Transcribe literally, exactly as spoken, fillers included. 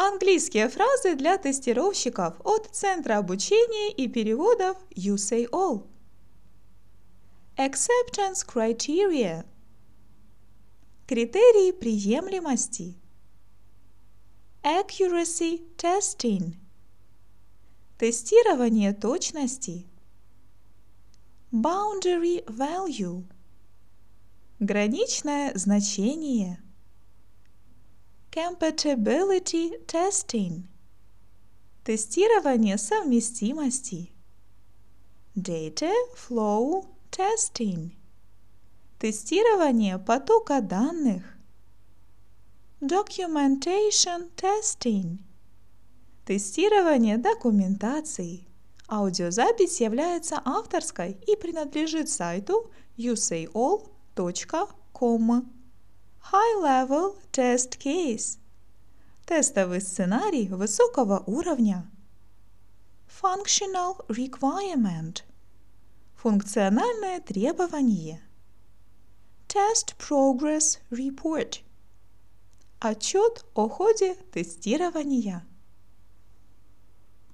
Английские фразы для тестировщиков от Центра обучения и переводов You Say All. Acceptance criteria. Критерии приемлемости. Accuracy testing. Тестирование точности. Boundary value. Граничное значение. Compatibility testing. Тестирование совместимости. Data flow testing. Тестирование потока данных. Documentation testing. Тестирование документации. Аудиозапись является авторской и принадлежит сайту you say all точка com. High-level test case. Тестовый сценарий высокого уровня. Functional requirement. Функциональное требование. Test progress report. Отчет о ходе тестирования.